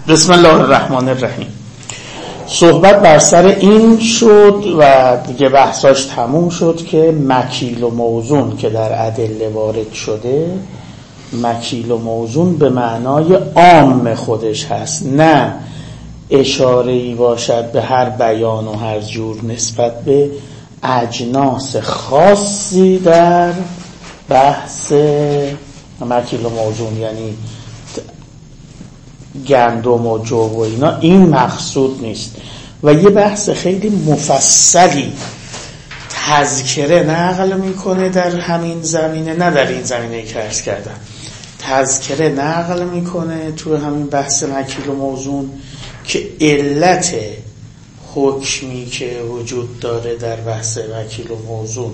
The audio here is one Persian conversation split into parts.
بسم الله الرحمن الرحیم. صحبت بر سر این شد و دیگه بحثاش تموم شد که مکیل و موزون که در ادله وارد شده، مکیل و موزون به معنای عام خودش هست، نه اشاره‌ای باشد به هر بیان و هر جور نسبت به اجناس خاصی در بحث مکیل و موزون، یعنی گندم و جو و اینا. این مقصود نیست. و یه بحث خیلی مفصلی تذکره نقل میکنه در همین زمینه، نه در این زمینه که عرض کردم، تذکره نقل میکنه تو همین بحث مکیل و موزون که علت حکمی که وجود داره در بحث مکیل و موزون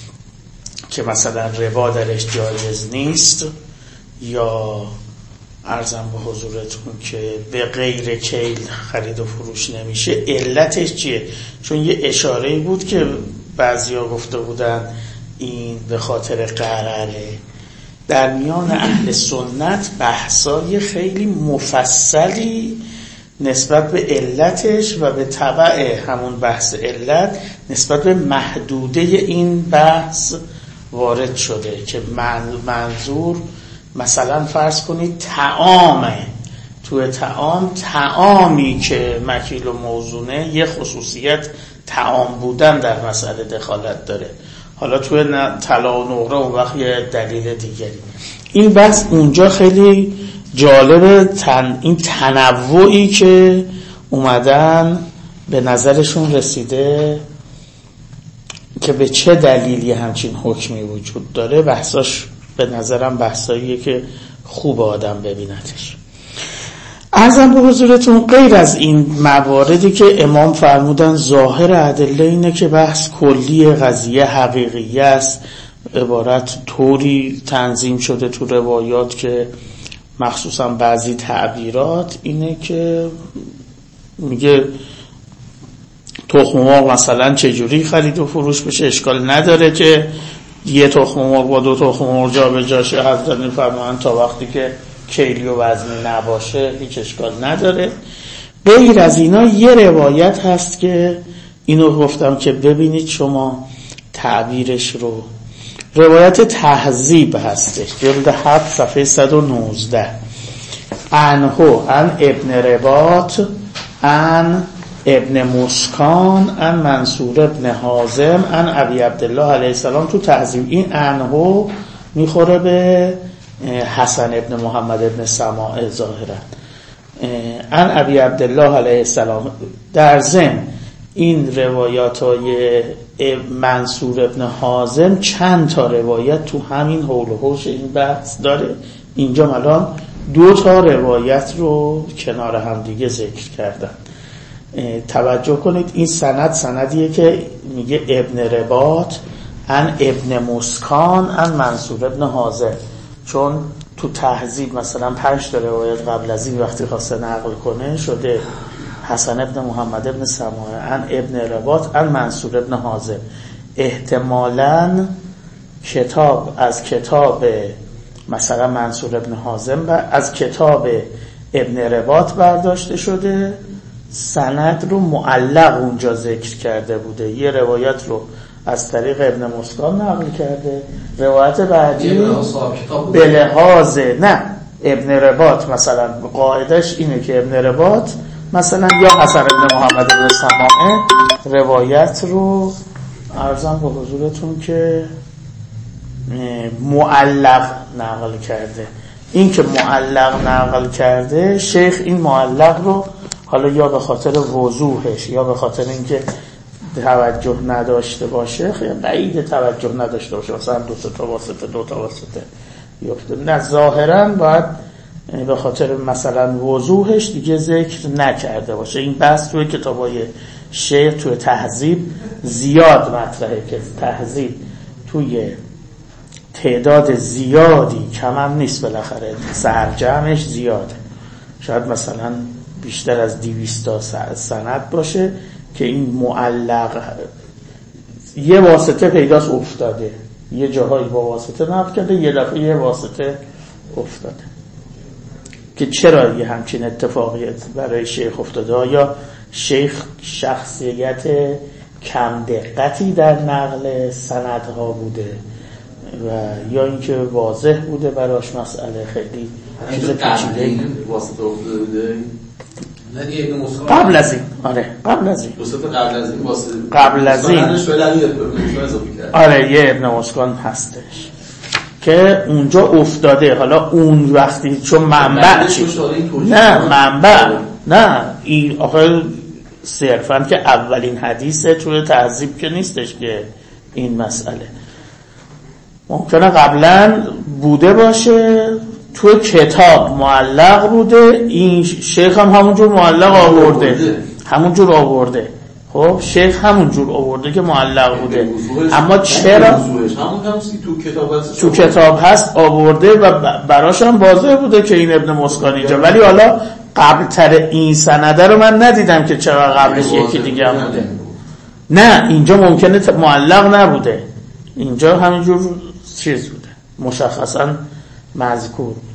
که مثلا ربا درش جایز نیست، یا عرضم به حضورتون که به غیر کیل خرید و فروش نمیشه، علتش چیه؟ چون یه اشاره‌ای بود که بعضیا گفته بودن این به خاطر قراره. در میان اهل سنت بحثای خیلی مفصلی نسبت به علتش و به تبع همون بحث علت نسبت به محدوده این بحث وارد شده که منظور مثلا فرض کنید طعامه، توی طعامی که مکیل و موزونه یه خصوصیت طعام بودن در مسئله دخالت داره، حالا توی طلا و نقره اون وقت یه دلیل دیگری. این بحث اونجا خیلی جالبه، این تنوعی که اومدن به نظرشون رسیده که به چه دلیلی همچین حکمی وجود داره. بحثاش به نظرم بحثاییه که خوب آدم ببیندش. عرضم به حضورتون غیر از این مواردی که امام فرمودن ظاهر ادله اینه که بحث کلی قضیه حقیقیه است، عبارت طوری تنظیم شده تو روایات که مخصوصا بعضی تعبیرات اینه که میگه تخم مرغ مثلا چجوری خرید و فروش بشه، اشکال نداره که یه تخم مرغ با دو تخم مرغ جا به جاشه. حضرت میفرمایند تا وقتی که کیلی و وزنی نباشه هیچ اشکال نداره. غیر از اینا یه روایت هست که اینو گفتم که ببینید شما تعبیرش رو، روایت تهذیب هستش، جلد 7 صفحه 119. عنهو عن ابن رباط عن ابن مسکان عن منصور ابن حازم عن ابی عبدالله علیه السلام. تو تهذیب این عنهو میخوره به حسن ابن محمد ابن سماع ظاهرا، عن ابی عبدالله علیه السلام. در ضمن این روایات های منصور ابن حازم چند تا روایت تو همین حول و حوش این بحث داره. اینجا الان 2 تا روایت رو کنار هم دیگه ذکر کردن. توجه کنید این سندیه که میگه ابن رباط عن ابن مسکان عن منصور ابن حازم، چون تو تهذیب مثلا 5 تا روایت قبل از این وقتی خواسته نقل کنه شده حسن ابن محمد ابن سماع عن ابن رباط عن منصور ابن حازم. احتمالاً از کتاب مثلا منصور ابن حازم و از کتاب ابن رباط برداشته شده، سند رو معلق اونجا ذکر کرده بوده، یه روایت رو از طریق ابن مسکان نقل کرده، روایت بعدی به لحاظ نه ابن رباط مثلا قاعدش اینه که ابن رباط مثلا یا حسن ابن محمد ابن سماعه روایت رو عرضم به حضورتون که معلق نقل کرده. این که معلق نقل کرده شیخ این معلق رو حالا یا به خاطر وضوحش یا به خاطر اینکه توجه نداشته باشه، خیلی بعید توجه نداشته باشه، مثلا 2 تا واسطه یفته، نه ظاهرا باید به خاطر مثلا وضوحش دیگه ذکر نکرده باشه. این بحث توی کتابای شیخ توی تهذیب زیاد مطرحه که تهذیب توی تعداد زیادی، کم هم نیست، بالاخره سرجمش زیاده، شاید مثلا بیشتر از 200 تا سند باشه که این معلق یه واسطه پیداست افتاده، یه جاهایی با واسطه نقل کرده، یه دفعه یه واسطه افتاده. که چرا یه همچین اتفاقی برای شیخ افتاده. آیا شیخ شخصیت کم دقتی در نقل سندها بوده و یا اینکه واضح بوده براش مسئله خیلی چیز پیچیده واسطه افتاده بوده؟ نه دیگه ابن مسکن قبل از این. آره قبل از این. قبل از این واسطه قبل از این. آره یه ابن مسکن هستش که اونجا افتاده. حالا اون وقتی چون منبع چی؟ نه منبع نه این آخه صرفاً که اولین حدیثه توی تهذیب که نیستش که این مسئله ممکنه قبلا بوده باشه توی کتاب معلق بوده، این شیخ هم همونجور معلق آورده، همونجور آورده. خب شیخ همونجور آورده که معلق بوده، اما چرا تو کتاب هست آورده و براش هم واضح بوده که این ابن مسکن اینجا. ولی حالا قبل تر این سنده رو من ندیدم که چرا قبلش یکی دیگه هم بوده. نه اینجا ممکنه معلق نبوده، اینجا همینجور چیز بوده، مشخصا مذکور بوده.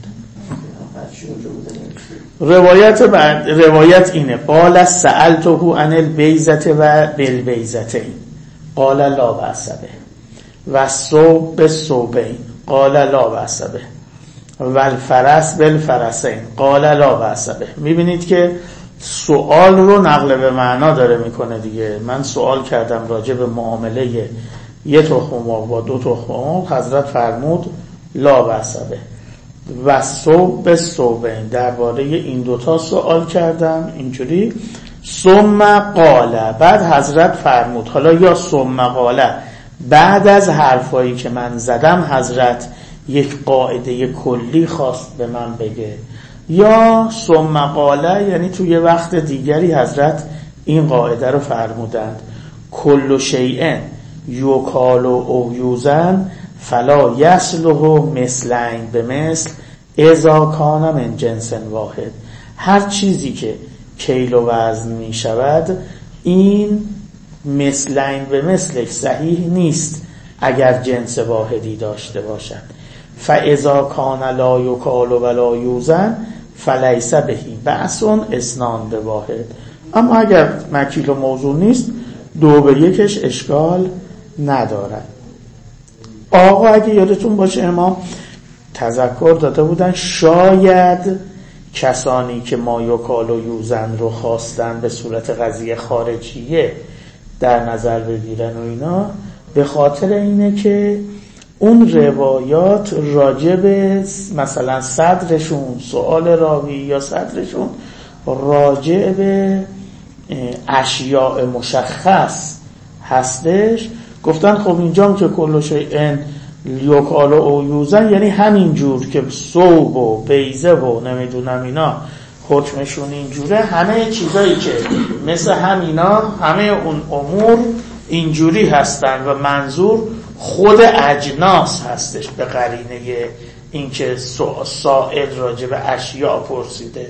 روایت اینه قال سألته عن البیزة و بالبیزتین قال لا بأس به و ثوب بالثوبین قال لا بأس به و الفرس بالفرسین قال لا بأس به. میبینید که سوال رو نقل به معنا داره میکنه دیگه. من سوال کردم راجع به معامله یه تخم با دو تخم، حضرت فرمود لا بأس به و ثوب بالثوبین، درباره این دوتا سوال کردم اینجوری. ثم قال، بعد حضرت فرمود. حالا یا ثم قال بعد از حرفایی که من زدم حضرت یک قاعده کلی خواست به من بگه، یا ثم قال یعنی توی وقت دیگری حضرت این قاعده رو فرمودند کل شیء یکال و یوزن فلا یصلح مثلین به مثل اذا کان من جنس واحد. هر چیزی که کیل و وزن می شود این مثلین به مثلش صحیح نیست اگر جنس واحدی داشته باشد. فاذا کان لا یکال و لا یوزن فلیس بهی بأس اثنان به واحد. اما اگر مکیل و موزون نیست 2 به 1 اشکال ندارد. آقا اگه یادتون باشه امام تذکر داده بودن شاید کسانی که ما یکال و یوزن رو خواستن به صورت قضیه خارجیه در نظر بگیرن و اینا، به خاطر اینه که اون روایات راجع به مثلا صدرشون سؤال راوی یا صدرشون راجع به اشیاء مشخص هستش. گفتن خب اینجا که کل شیء یکال و یوزن یعنی همین جور که ثوب و بیزه و نمیدونم اینا حکمشون اینجوره، همه چیزایی که مثل همینا همه اون امور اینجوری هستن و منظور خود اجناس هستش به قرینه این که سائل راجع به اشیاء پرسیده.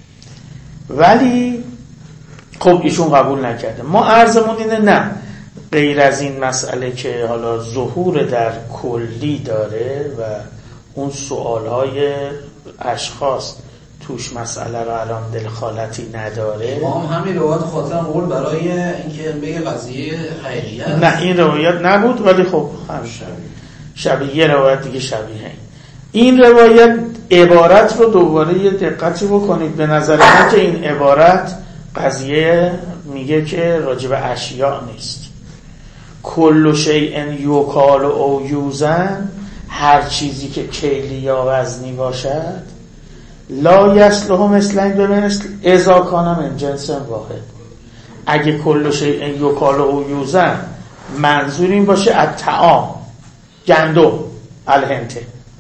ولی خب ایشون قبول نکرده. ما عرضمون اینه نه، غیر از این مسئله که حالا ظهور در کلی داره و اون سوالهای اشخاص توش مسئله رو الان دلخالتی نداره. ما همین روایت خاطرم قول برای اینکه بگه قضیه حقیقیه. نه این روایت نبود ولی خب هم شبیه روایت دیگه شبیه این روایت. عبارت رو دوباره یه دقتی بکنید. به نظر من که این عبارت قضیه میگه که راجع به اشیاء نیست. کل شیء یکال او یوزن، هر چیزی که کیلی یا وزنی باشد، لا یصلح مثلین به مثل اذا کان من جنس واحد. اگه کل شیء یکال او یوزن منظور این باشه از طعام گندم الهنته،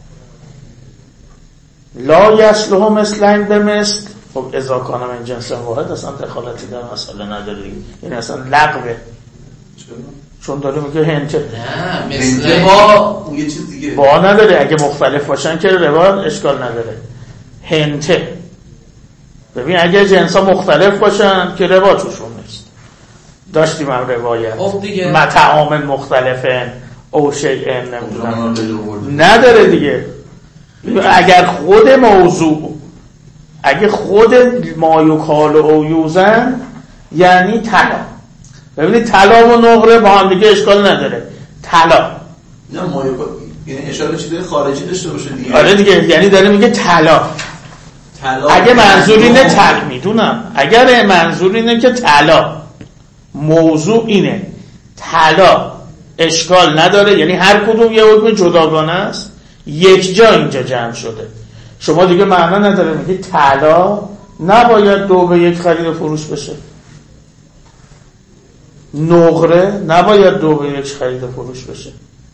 لا یصلح مثلین به مثل، خب اذا کان من جنس واحد اصلا دخالتی در مسئله نداره. این اصلا لغوه چون داره میگه هنته. نه مثل با یه چیز دیگه با نداره. اگه مختلف باشن که روا اشکال نداره. هنته ببین اگه جنسا مختلف باشن که روا توشون نیست. داشتیم هم روایت مطعام مختلفن او شیء نمیدونم نداره دیگه. اگر خود موضوع اگه خود ما یکال او یوزن یعنی طلا. ببینید طلا و نقره با هم دیگه اشکال نداره. طلا نه ما یکال یعنی اشاره چیزای خارجی داشته باشه دیگه. آره دیگه، یعنی داره میگه طلا. اگه منظور اینه میدونم، اگر منظور اینه که طلا موضوع اینه طلا اشکال نداره، یعنی هر کدوم یه حکم جداگانه است، یک جا اینجا جمع شده، شما دیگه معنا نداره میگی طلا نباید 2 به 1 خرید و فروش بشه، نقره نباید 2 به 1 خرید و فروش بشه،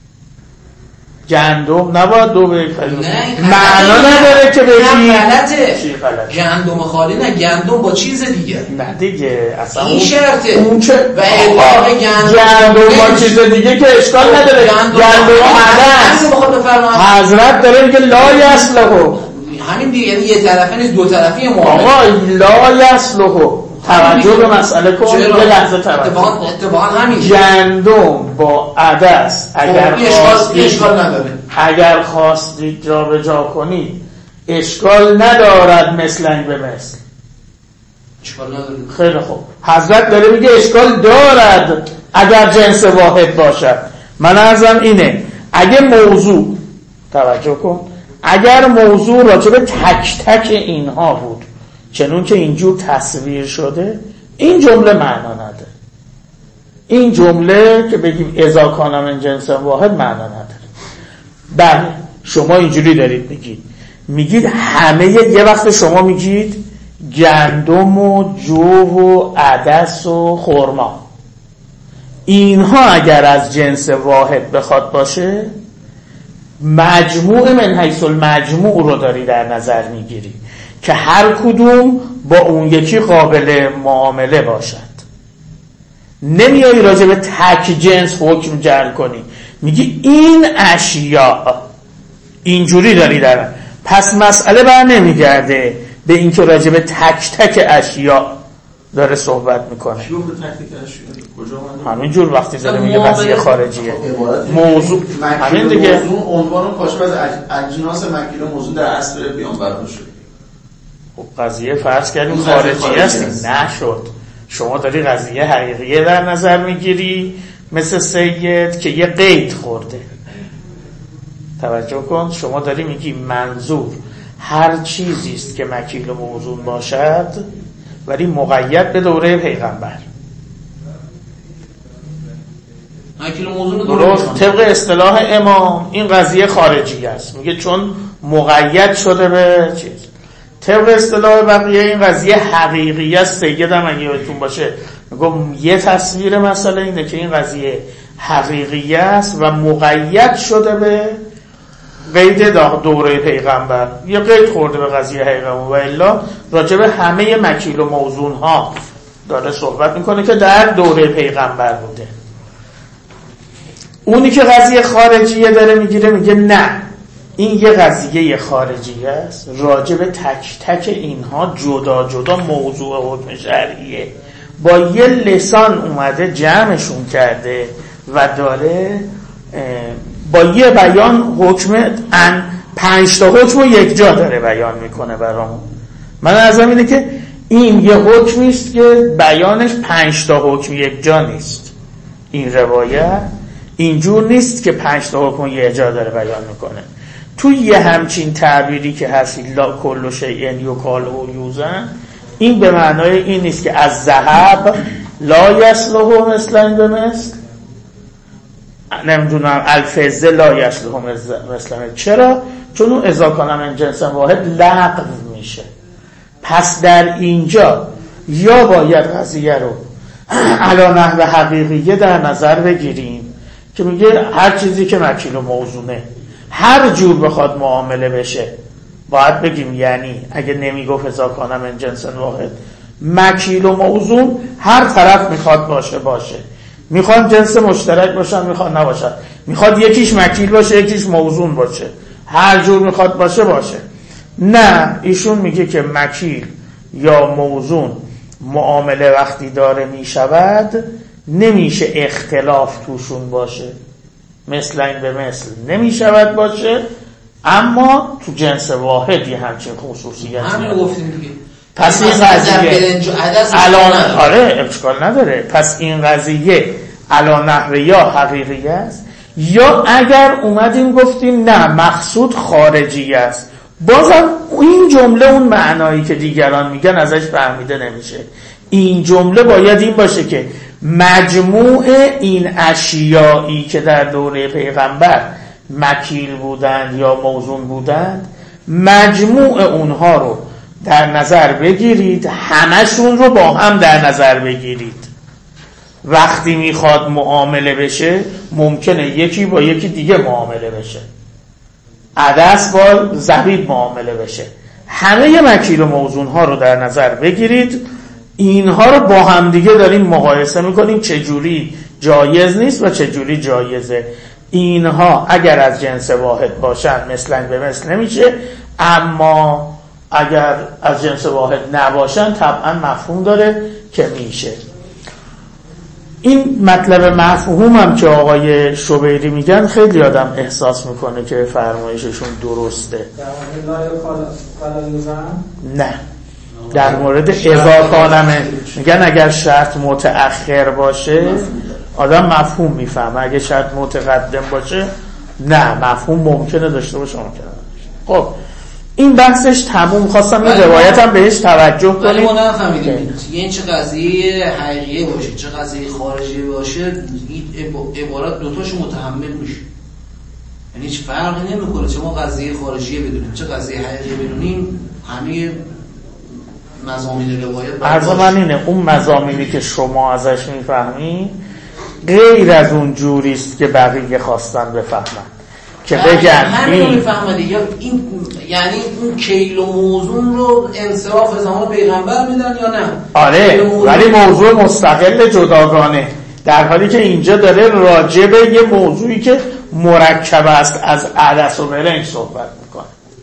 گندم نباید 2 به 1 خرید و فروش بشه. معنا نداره که بگی غلطه. گندم خالی نه، گندم با چیز دیگه. نه دیگه اصلا این شرطه. اون چه و اضافه گندم با چیز دیگه که اشکال نداره. گندم عدس حضرت داره میگه لا یصلحو، همین دیگه، یعنی یه طرفه نیست دو طرفی معامله. آقا لا یصلحو، توجه به مسئله کن، یه لحظه توجه. اتفاقا همین گندم با عدس اگر خواستید جا به جا کنید اشکال ندارد مثلن به مثل. اشکال نداره. خیلی خوب، حضرت داره میگه اشکال دارد اگر جنس واحد باشد. من عرضم اینه اگه موضوع، توجه کن، اگر موضوع راجع به تک تک اینها بود چنون که اینجور تصویر شده، این جمله معنا نداره. این جمله که بگیم اذا کان من جنس واحد معنا نداره. بله شما اینجوری دارید میگید همه، یه وقت شما میگید گندم و جو و عدس و خرما، اینها اگر از جنس واحد بخواد باشه مجموع من حیث المجموع رو داری در نظر میگیری که هر کدوم با اون یکی قابل معامله باشد. نمیایی راجع به تک جنس حکم جعل کنی، میگی این اشیاء اینجوری داری در، پس مسئله بر نمیگرده به این که راجع به تک تک اشیاء داره صحبت میکنه. همین جور وقتی داره میگه قضیه خارجیه موضوع همین دیگه، موضوع عنوان کاشف از اجناس مکیل و موضوع در اصل بیان برده شد. خب قضیه فرض کردیم خارجی است، نشد. شما داری قضیه حقیقیه در نظر میگیری مثل سید که یه قید خورده. توجه کن، شما داری میگی منظور هر چیزی است که مکیل و موزون باشد ولی مقید به دوره پیغمبر. درست طبق اصطلاح امام این قضیه خارجی است، میگه چون مقید شده به چیز. طبق اصطلاح بقیه این قضیه حقیقی است. سیدم اگه یادتون باشه میگم یه تصویر مسئله اینه که این قضیه حقیقی است و مقید شده به قید دوره پیغمبر، یه قید خورده به قضیه حقیقی و الا راجع به همه مکیل و موزون ها داره صحبت میکنه که در دوره پیغمبر بوده. اونی که قضیه خارجیه داره میگیره میگه نه، این یه قضیه خارجی است، راجع به تک تک اینها جدا جدا موضوع حکم شرعیه، با یه لسان اومده جمعشون کرده و داره با یه بیان حکم 5 تا حکم رو یک جا داره بیان میکنه برامون. من ازم اینه که این یه حکمی است که بیانش 5 تا حکم یک جا نیست. این روایت اینجور نیست که 5 تا حکم یک جا داره بیان میکنه. توی یه همچین تعبیری که هست لا کل شیء یکال و یوزن، این به معنای این نیست که از ذهب لا یصلح مثلا به مثل، نمیدونم الفضه لا یصلح مثلا. چرا؟ چون اون اذا کان من جنس واحد لغو میشه. پس در اینجا یا باید قضیه رو علی نحو حقیقیه در نظر بگیریم که میگه هر چیزی که مکیل و موزونه هر جور بخواد معامله بشه باید بگیم، یعنی اگه نمیگفت اذا کان من جنس واحد مکیل و موزون هر طرف میخواد باشه، میخواد جنس مشترک باشن میخواد نباشن، میخواد یکیش مکیل باشه یکیش موزون باشه، هر جور میخواد باشه. نه، ایشون میگه که مکیل یا موزون معامله وقتی داره میشود نمیشه اختلاف توشون باشه، مثل این به مثل نمیشود باشه، اما تو جنس واحد یه همچین خصوصیتی همین گفتیم دیگه. پس این قضیه الان اشکال نداره. پس این قضیه علی نحو یا حقیقی است، یا اگر اومدیم گفتیم نه مقصود خارجی است، بازم این جمله اون معنایی که دیگران میگن ازش فهمیده نمیشه. این جمله باید این باشه که مجموع این اشیایی که در دوره پیغمبر مکیل بودند یا موزون بودند، مجموع اونها رو در نظر بگیرید، همشون رو با هم در نظر بگیرید. وقتی میخواد معامله بشه ممکنه یکی با یکی دیگه معامله بشه، عدس با زبیب معامله بشه. همه مکیل و موزون ها رو در نظر بگیرید، اینها رو با هم دیگه داریم مقایسه میکنیم چجوری جایز نیست و چجوری جایزه. اینها اگر از جنس واحد باشن مثلا به مثل نمیشه، اما اگر از جنس واحد نباشن طبعا مفهوم داره که میشه. این مطلب مفهوم هم که آقای شبیری میگن خیلی آدم احساس میکنه که فرمایششون درسته. نه، در مورد اذا کانمه میگن اگر شرط متأخر باشه آدم مفهوم میفهمه، اگه شرط متقدم باشه نه، مفهوم ممکنه داشته باشه ممکنه. خب این بحثش تموم. خواستم این روایت هم بهش توجه کنید. ولی ما نفهمیدیم یعنی چه قضیه حقیقی باشه چه قضیه خارجی باشه، این عبارت دوتاشو متحمل میشه، یعنی هیچ فرقی نمیکنه چه ما قضیه خارجی بدونیم چه قضیه حقیقی بدونیم، همه مضامین روایت عرض من اینه اون مضامینی که شما ازش میفهمید غیر از اون جوریست که بقیه خواستن بفهمن که بگن همین میفهمه یا این، یعنی اون کیل و موزون رو انصراف زمان پیغمبر میدن یا نه؟ آره، ولی موضوع مستقل جداگانه، در حالی که اینجا داره راجع به یه موضوعی که مرکب است از عدس و برنج صحبت میکنه.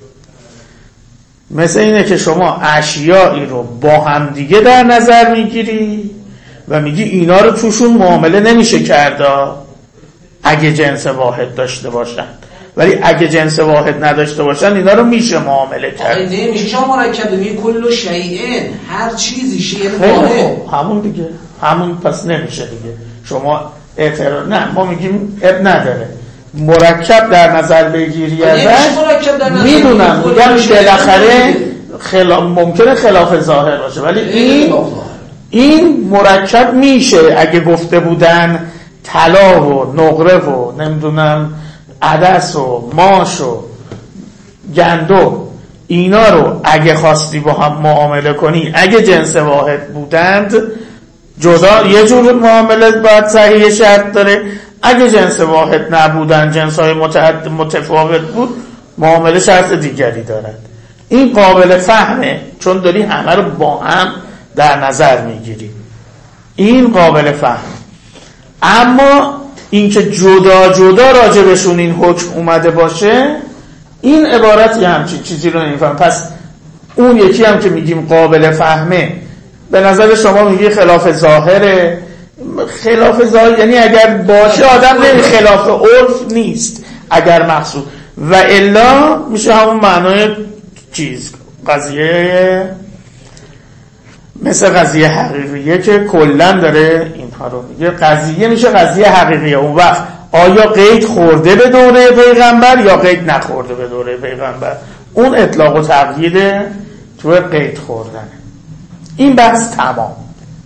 مثل اینه که شما اشیایی رو با هم دیگه در نظر میگیری و میگی اینا رو توشون معامله نمیشه کرده اگه جنس واحد داشته باشن، ولی اگه جنس واحد نداشته باشن اینا رو میشه معامله کرد. نمیشه شما مرکب میگی کل شیئن، هر چیزی شیء واحد، همون دیگه، همون پس نمیشه دیگه. شما اعتراض نه، ما میگیم اب نداره مرکب در نظر بگیری ازش. میدونم میگم بالاخره ممکنه خلاف ظاهر باشه، ولی این مرکب میشه. اگه گفته بودن طلا و نقره و نمیدونم عدس و ماش و گندم، اینا رو اگه خواستی با هم معامله کنی، اگه جنس واحد بودند جدا یه جور معامله باید صحیح شرط داره، اگه جنس واحد نبودن جنس‌های متفاوت بود معامله شرط دیگری دارد. این قابل فهمه چون داری همه رو با هم در نظر میگیری، این قابل فهم. اما اینکه جدا جدا راجبشون این حکم اومده باشه، این عبارت یه همچین چیزی رو نمیفهم. پس اون یکی هم که میگیم قابل فهمه، به نظر شما میگی خلاف ظاهره. خلاف ظاهر یعنی اگر باشه آدم نمی خلاف عرف نیست اگر مقصود، و الا میشه همون معنای چیز قضیه، مثل قضیه حقیقیه که کلن داره اینها رو میگه. قضیه میشه قضیه حقیقیه. اون وقت آیا قید خورده به دوره پیغمبر یا قید نخورده به دوره پیغمبر؟ اون اطلاق و تقیید تو قید خوردنه. این بحث تمام.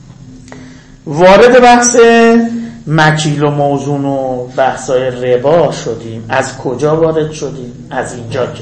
وارد بحث مکیل و موزون و بحثای ربا شدیم. از کجا وارد شدیم؟ از اینجا که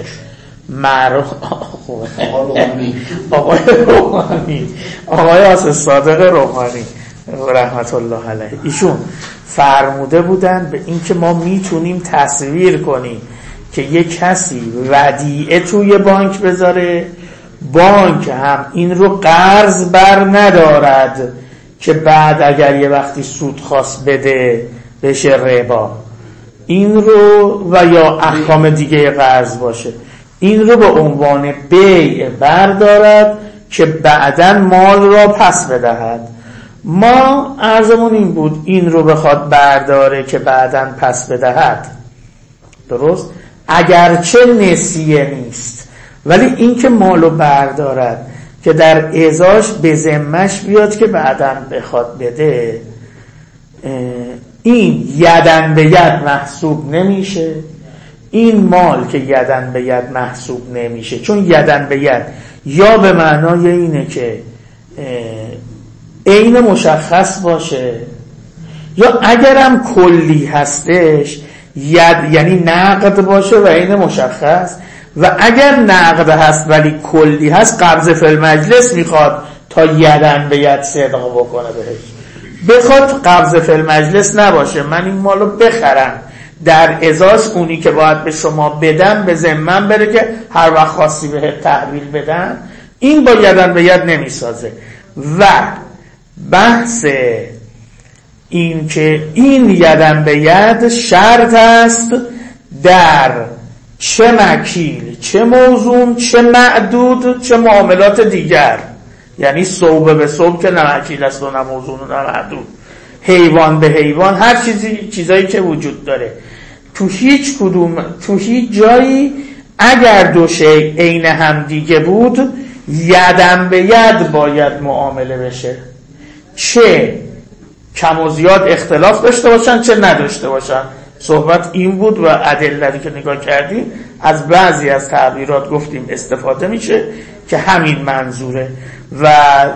آقای آصف صادق روحانی رحمت الله علیه، ایشون فرموده بودن به این که ما میتونیم تصویر کنیم که یک کسی ودیعه توی بانک بذاره، بانک هم این رو قرض بر ندارد که بعد اگر یه وقتی سود خواست بده بشه ربا. این رو و یا احکام دیگه قرض باشه، این رو به عنوان بیع بردارد که بعداً مال را پس بدهد. ما عرضمون این بود این رو بخواد برداره که بعداً پس بدهد، درست؟ اگرچه نسیه نیست، ولی این که مالو بردارد که در ازاش به ذمش بیاد که بعداً بخواد بده، این یدن به ید محسوب نمیشه. این مال که یدن به ید محسوب نمیشه، چون یدن به ید یا به معنای اینه که عین مشخص باشه، یا اگرم کلی هستش ید یعنی نقد باشه و عین مشخص، و اگر نقد هست ولی کلی هست قبض فی المجلس میخواد تا یدن به ید صدق بکنه بهش. بخواد قبض فی المجلس نباشه، من این مالو بخرم در ازاش اونی که باید به شما بدم به ذمم بره که هر وقت خواستی به تحویل بدم، این با یدن به ید نمیسازه. و بحث این که این یدن به ید شرط است در چه مکیل، چه موزون، چه معدود، چه معاملات دیگر. یعنی صوبه به صوب که نه مکیل است و نه موزون و نه معدود، حیوان به حیوان، هر چیزایی که وجود داره، تو هیچ جایی اگر دو شی عین هم دیگه بود یدن به ید باید معامله بشه، چه کم و زیاد اختلاف داشته باشن چه نداشته باشن. صحبت این بود و ادله‌ای که نگاه کردیم از بعضی از تعبیرات گفتیم استفاده میشه که همین منظوره. و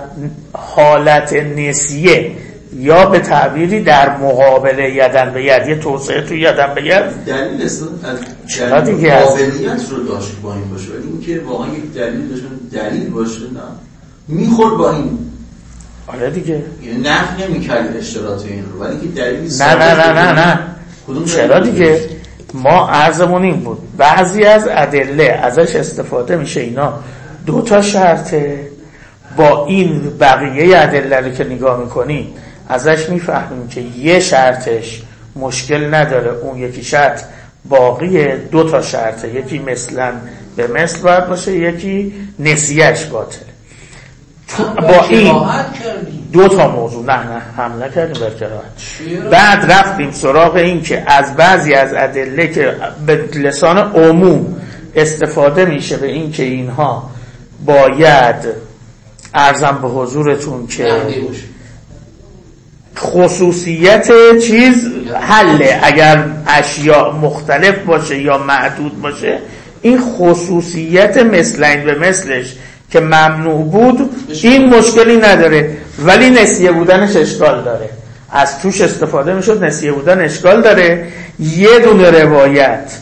حالت نسیه یا به تعبیری در مقابل یدن به ید، یه توسعه تو یدن به ید دلیل است چرا دیگه قابلیت رو داشت با این باشه، ولی این که واقعا یک دلیل داشت دلیل باشه نه میخورد با این. آره دیگه نفی نمی‌کرد اشتراط این رو، ولی که دلیلی نه چرا دیگه. ما عرضمون این بود بعضی از ادله ازش استفاده میشه، اینا دو تا شرطه، با این بقیه ادله رو که نگاه میکنیم ازش میفهمیم که یه شرطش مشکل نداره، اون یکی شرط باقیه، دو تا شرطه، یکی مثلا به مثل باید باشه، یکی نسیهش باطله. با این دو تا موضوع نه حمله کردیم بر قرائت. بعد رفتیم سراغ این که از بعضی از ادله که به لسان عموم استفاده میشه به این که اینها باید عرضم به حضورتون که خصوصیت چیز حله، اگر اشیاء مختلف باشه یا معدود باشه، این خصوصیت مثلین به مثلش که ممنوع بود این مشکلی نداره، ولی نسیه بودنش اشکال داره. از توش استفاده میشد، نسیه بودن اشکال داره. یه دونه روایت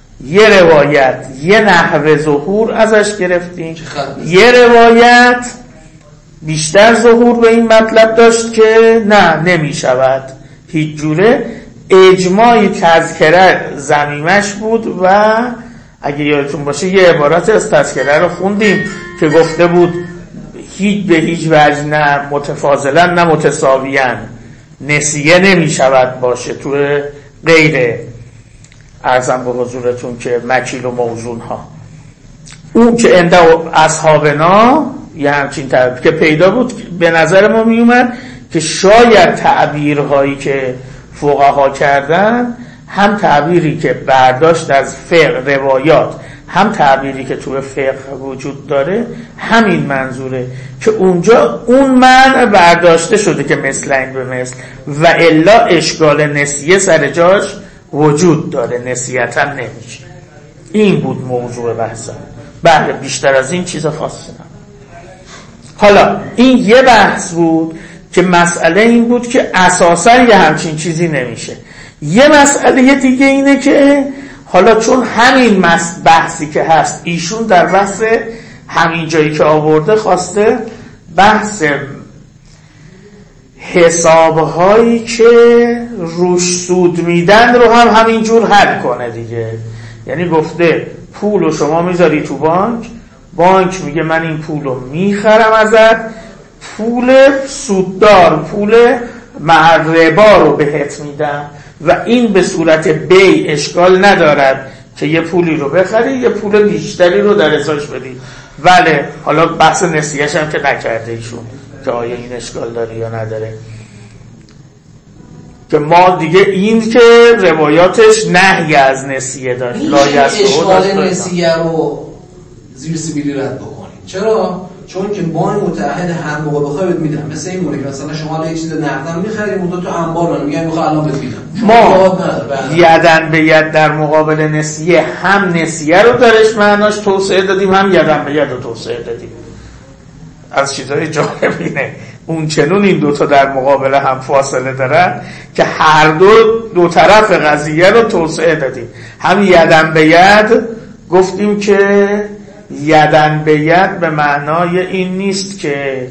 یه نحوه ظهور ازش گرفتیم، یه روایت بیشتر ظهور به این مطلب داشت که نه نمیشود هیچ جوره. اجماعی تذکره ضمیمش بود و اگه یادتون باشه یه عبارت از تذکره رو خوندیم که گفته بود هیچ به هیچ وجه نه متفاضلا نه متساویاً نسیه نمی شود باشه تو غیر ارزم به حضورتون که مکیل و موزون ها. اون که انده اصحابنا یه همچین تعبیر که پیدا بود، به نظر ما می اومد که شاید تعبیرهایی که فقها کردن هم تعبیری که برداشت از فقه روایات هم تعبیری که تو فقه وجود داره همین منظوره که اونجا اون معنی برداشته شده که مثلین به مثل و الا اشکال نسیه سر جاش وجود داره، نسیتا نمیشه. این بود موضوع بحثم. بله بیشتر از این چیز خاصی نه. حالا این یه بحث بود که مسئله این بود که اساسا یه همچین چیزی نمیشه. یه مسئله دیگه اینه که حالا چون همین بحثی که هست ایشون در بحث همین جایی که آورده خواسته بحث حسابهایی که روش سود میدن رو هم همینجور حل کنه دیگه. یعنی گفته پول رو شما میذاری تو بانک میگه من این پول رو میخرم ازت، پول سوددار، پول مع ربا رو بهت میدم و این به صورت بی اشکال ندارد که یه پولی رو بخری یه پول بیشتری رو در ازاش بدی. بله حالا بحث نسیهش هم که نکرده ایشون که آیا این اشکال داره یا نداره. که ما دیگه این که روایاتش نهی از نسیه داشت این اشکال نسیه رو زیر سبیلی رد بکنیم. چرا؟ چون که بانک متحد هر موقع بخوای بهت میدم، مثل این مونه که مثلا شما یه چیز نقدم می‌خرید اون تو انبار میگن میخوام الان بهت میدم، ما یدن به ید در مقابل نسیه هم نسیه رو درش معناش توسعه دادیم، هم یدن به ید رو توسعه دادیم. از چیزای جالب اینه اون چنون این دوتا در مقابل هم فاصله دارن که هر دو طرف قضیه رو توسعه دادیم. هم یدن به ید گفتیم که یدن به ید به معنای این نیست که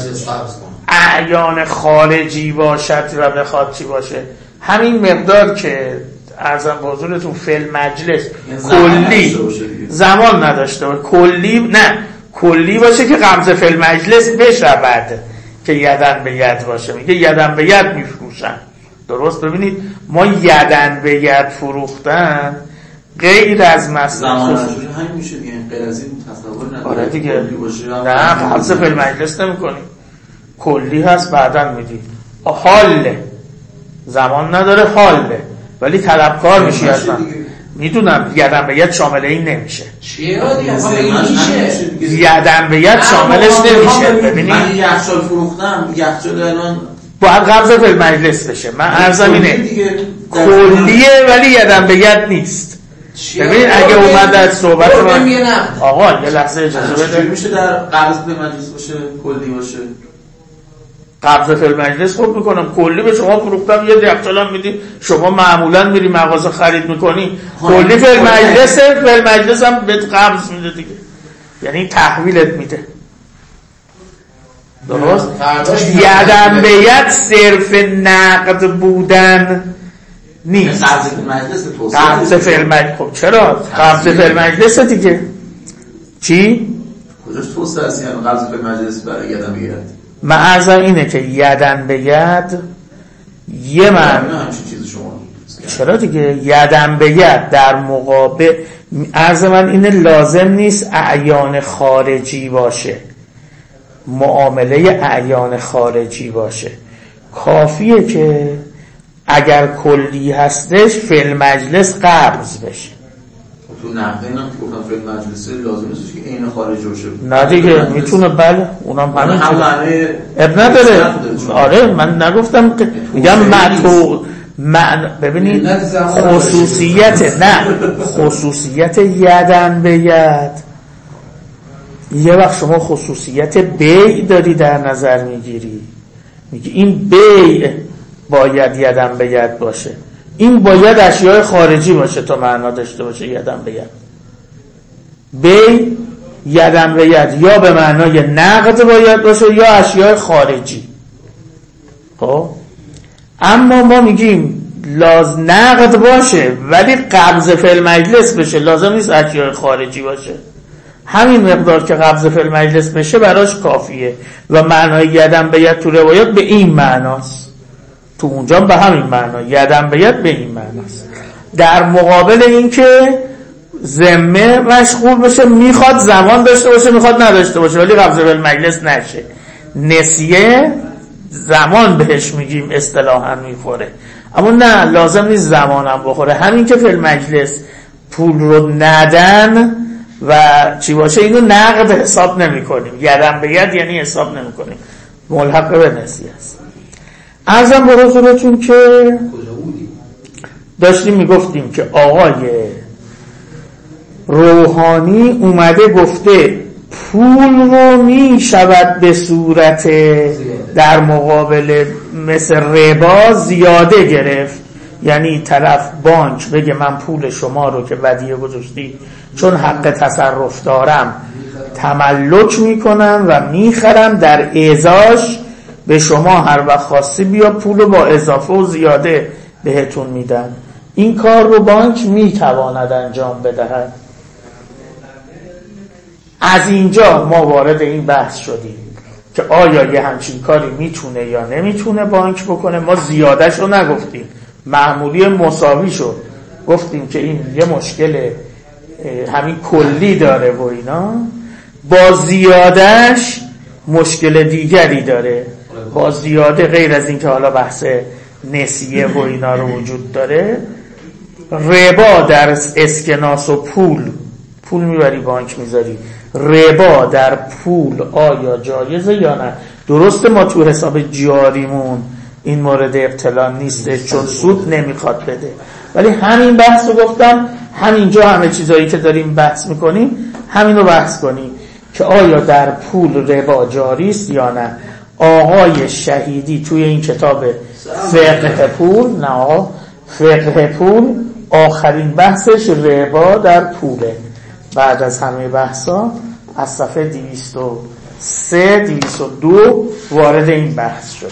اعیان خارجی باشد و بخواد چی باشه، همین مقدار که عرضم به حضورتون فعل مجلس کلی زمان نداشته باشه، کلی باشه که غمزه فعل مجلس بشود که یدن به ید باشه. میگه یدن به ید میفروشن. درست ببینید ما یدن به ید فروختن غیر از مثلا زمان همین میشه دیگه، غیر از این تصور نداره. آره دیگه نه غمزه فعل مجلس نمی کنیم، کلی هست بعدن میدی حاله، زمان نداره حاله، ولی طلبکار میشی اصلا. میدونم یدن به ید شامل این نمیشه. چیه دیگه؟ یدن به ید شاملش نمیشه. ببینید من یخچال فروختم، یخچال الان باید قبض فعل مجلس بشه. من عرضم اینه کلیه ولی یدن به ید نیست. ببینید اگه اومد در صحبت من آقا یه لحظه اجازه بده، میشه در قبض فعل مجلس باشه کلی باشه؟ قبض فعل مجلس خود میکنم، کلی به شما فروختم یه یخچالم میدی، شما معمولا میری مغازه خرید میکنی، کلی فعل مجلس هم بهت قبض میده دیگه، یعنی تحویلت میده. درست؟ یدن به ید صرف نقد بودن نیست. قبض فعل مجلس خب چرا؟ قبض فعل مجلس دیگه. چی؟ کجاش توسعه است یعنی قبض فعل مجلس برای یدن به ید؟ من عرضم اینه که یدن به ید یه معنی چرا دیگه یدن به ید در مقابل عرض من اینه لازم نیست اعیان خارجی باشه، معامله اعیان خارجی باشه، کافیه که اگر کلی هستش فعل مجلس قبض بشه. تو نقده اینا که گفتم فعل مجلس لازم نیست که عین خارج باشه. نه دیگه میتونه، بله اونم همین اب نداره. آره من نگفتم که میگم مطلوب ببینید خصوصیت یدن به ید یه وقت شما خصوصیت بیع داری در نظر میگیری، میگی این بیع باید یدن به ید باشه، این باید اشیاء خارجی باشه تا معنا داشته باشه یدن به ید. بیع یدن به ید یا به معنای نقد باید باشه یا اشیاء خارجی. خب اما ما میگیم نقد باشه ولی قبض فعل مجلس بشه، لازم نیست اشیاء خارجی باشه. همین مقدار که قبض فعل مجلس بشه براش کافیه و معنای یدن به ید تو روایات به این معناست، تو اونجا به همین معنا یدن به ید به این معناست. در مقابل این که ذمه مشغول بشه، میخواد زمان داشته باشه میخواد نداشته باشه ولی قبض فعل مجلس نشه. نسیه زمان بهش میگیم اصطلاحاً میخوره، اما نه لازم نیست زمانم بخوره. همین که فعل مجلس پول رو ندن و چی باشه اینو نقد حساب نمی کنیم، یدن به ید یعنی حساب نمی کنیم، ملحق به نسیه است. عرضم به حضورتون که داشتیم میگفتیم که آقای روحانی اومده گفته پول رو می شود به صورت در مقابل مثل ربا زیاده گرفت، یعنی طرف بانک بگه من پول شما رو که ودیعه گذاشتی چون حق تصرف دارم تملک میکنم و میخرم، در اعزاش به شما هر وقت خواستی بیا پول رو با اضافه و زیاده بهتون میدن. این کار رو بانک میتواند انجام بدهد. از اینجا ما وارد این بحث شدیم که آیا یه همچین کاری میتونه یا نمیتونه بانک بکنه. ما زیادش رو نگفتیم، معمولی مساوی شد، گفتیم که این یه مشکل همین کلی داره و اینا، با زیادش مشکل دیگری داره. با زیاده غیر از این که حالا بحث نسیه و اینا رو وجود داره، ربا در اسکناس و پول میبری بانک میذاری، ربا در پول آیا جایزه یا نه؟ درسته ما تو حساب جاریمون این مورد ابتلا نیسته چون سود نمیخواد بده، ولی همین بحث رو گفتم همینجا همه چیزایی که داریم بحث میکنیم همین رو بحث کنیم که آیا در پول ربا جاری است یا نه. آقای شهیدی توی این کتاب فقه پول، نه آقا فقه پول، آخرین بحثش ربا در پوله. بعد از همه بحثا از صفحه 203 202 وارد این بحث شده.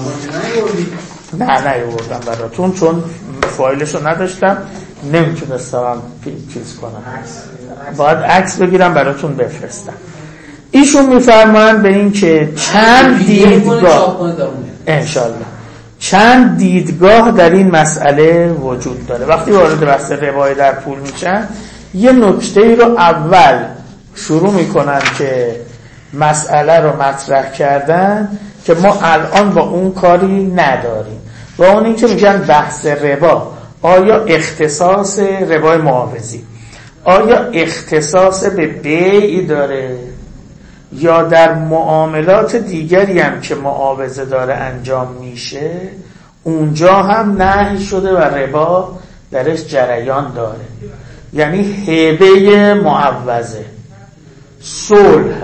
نه نیاوردم براتون چون فایلشو نداشتم، نمیتونستم چیز کنم، باید عکس بگیرم براتون بفرستم. ایشون میفرمایند به این که چند دیدگاه انشالله چند دیدگاه در این مسئله وجود داره. وقتی وارد بحث ربای در پول میشن یه نکته ای رو اول شروع میکنن که مسئله رو مطرح کردن که ما الان با اون کاری نداریم، و اون این که میگن بحث ربا آیا اختصاص ربای معاوضی آیا اختصاص به بیع داره یا در معاملات دیگری هم که معاوضه داره انجام میشه اونجا هم نهی شده و ربا درش جریان داره. یعنی هبه معوضه، صلح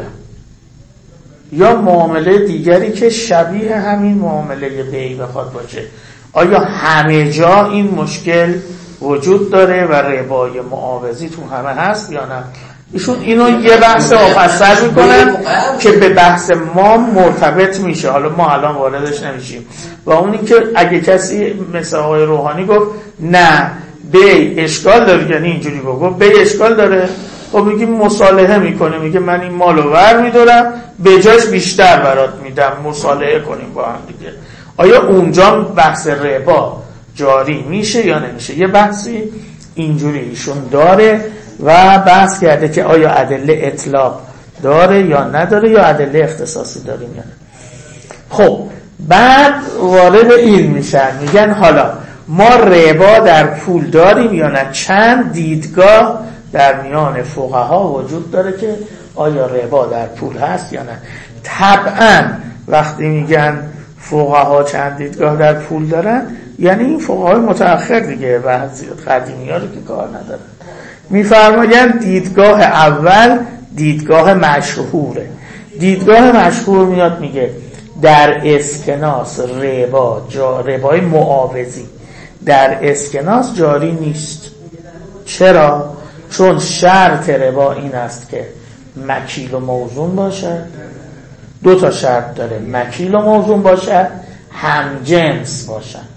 یا معامله دیگری که شبیه همین معامله بیع بخواد باشه، آیا همه جا این مشکل وجود داره و ربای معاوضی تو همه هست یا نه؟ ایشون اینو یه بحث مفصل میکنن که به بحث ما مرتبط میشه، حالا ما الان واردش نمیشیم. و اون این که اگه کسی مثل آقای روحانی گفت نه بیع اشکال داره، یعنی اینجوری گفت بیع اشکال داره، خب میگیم مصالحه میکنه، میگه من این مالو ور میدارم به جاش بیشتر برات میدم، مصالحه کنیم با هم دیگه. آیا اونجا بحث ربا جاری میشه یا نمیشه؟ یه بحثی اینجوری ایشون داره و بحث کرده که آیا ادله اطلاق داره یا نداره یا ادله اختصاصی داریم یا نه. خب بعد وارد این میشن، میگن حالا ما ربا در پول داریم یا نه. چند دیدگاه در میان فقها وجود داره که آیا ربا در پول هست یا نه. طبعا وقتی میگن فقها چند دیدگاه در پول دارن یعنی این فقهای متأخر دیگه، بعضی قدیمی ها رو که کار ندارن. میفرمایند دیدگاه اول دیدگاه مشهوره. دیدگاه مشهور میاد میگه در اسکناس ربای معاوضی در اسکناس جاری نیست. چرا؟ چون شرط ربا این است که مکیل و موزون باشد. دو تا شرط داره، مکیل و موزون باشد، همجنس باشد.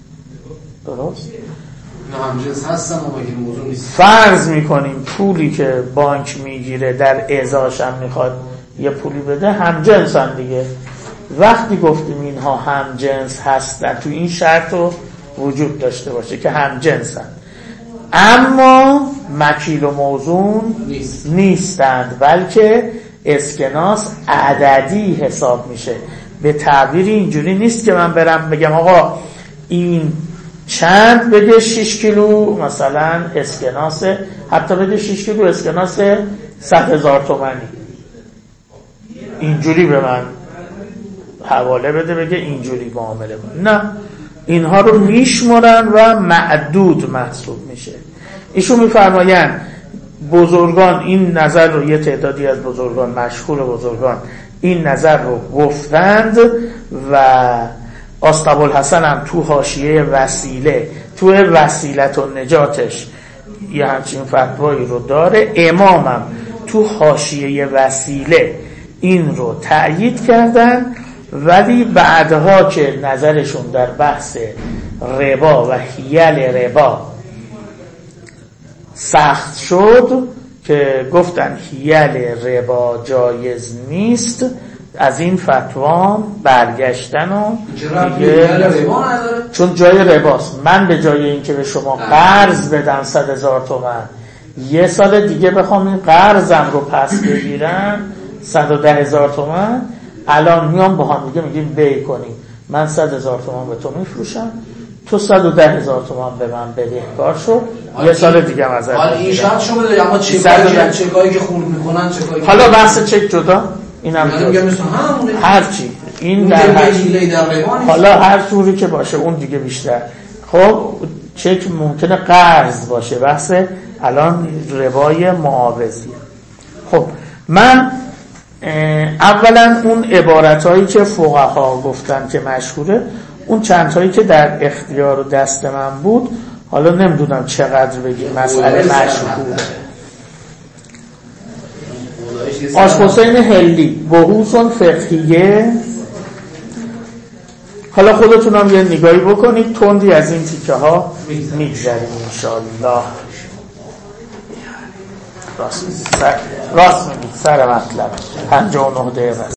درست؟ نه همجنس هستن و مکیل موزون نیست. فرض میکنیم پولی که بانک میگیره در ازاش هم میخواد یه پولی بده، همجنس هم دیگه. وقتی گفتیم اینها همجنس هستن تو این شرط رو وجود داشته باشه که همجنس هستن، اما مکیل و موزون نیستند، بلکه اسکناس عددی حساب میشه. به تعبیر اینجوری نیست که من برم بگم آقا این چند بده 6 کیلو مثلا اسکناس، حتی بده 6 کیلو اسکناس 100,000 تومانی، اینجوری به من حواله بده بگه اینجوری معامله کن. نه، اینها رو میشمرن و معدود محسوب میشه. ایشون میفرمایند بزرگان این نظر رو، یه تعدادی از بزرگان مشهور بزرگان این نظر رو گفتند و آستابالحسن هم تو حاشیه وسیله تو وسیلت و نجاتش یه همچین فتوایی رو داره. امامم تو حاشیه وسیله این رو تأیید کردن، ولی بعدها که نظرشون در بحث ربا و حیل ربا سخت شد که گفتن حیل ربا جایز نیست، از این فتوا برگشتن و دیگه چون جای رباست. من به جای این که به شما قرض بدم 100,000 تومان، یه سال دیگه بخوام این قرضم رو پس بگیرم 110,000 تومان، الان میام با هم دیگه میگیم بیع کنیم. من 100,000 تومان به تو میفروشم، تو 110,000 تومان به من بدهکار شو، یه سال دیگه هم ازت حالا این شرط شو بده، اما چکایی که خورد میکنن چکایی حالا بحث چک جدا، اینم هر چی این در حالا هر طوری که باشه اون دیگه بیشتر. خب چک ممکنه قرض باشه، بحث الان ربای معاوضی. خب من اولا اون عبارتایی که فقها گفتن که مشهوره، اون چند تایی که در اختیار و دست من بود، حالا نمیدونم چقدر بگیم مسئله مشهوره. آشحسین هلی بحوث فقهیه، حالا خودتونم یه نگاهی بکنید، تندی از این تیکه ها میگذاریم انشاءالله. راست میگید سر مطلب 59 دقیقه.